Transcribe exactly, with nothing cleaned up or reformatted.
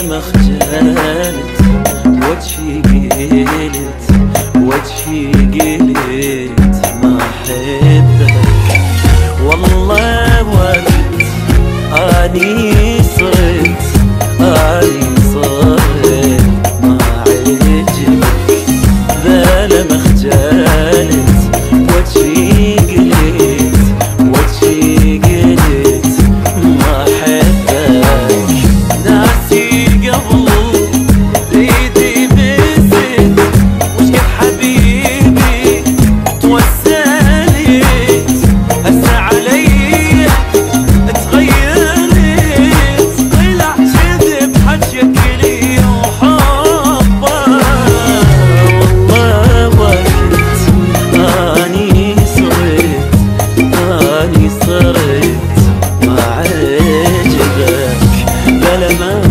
ما خجلت وجهي قلت وجهي قلت ما احبك والله وقت اني صرت اني صرت ما عجبك ذا ما خجلت وجهي قلت وجهي قلت ما احبك ناسي قبل ايدي بست وش قد حبيبي توسلت هسه علي تغيرت طلع كذب حجك لي وحبه والله وقت اني صرت اني صرت ما عجبك بلا ما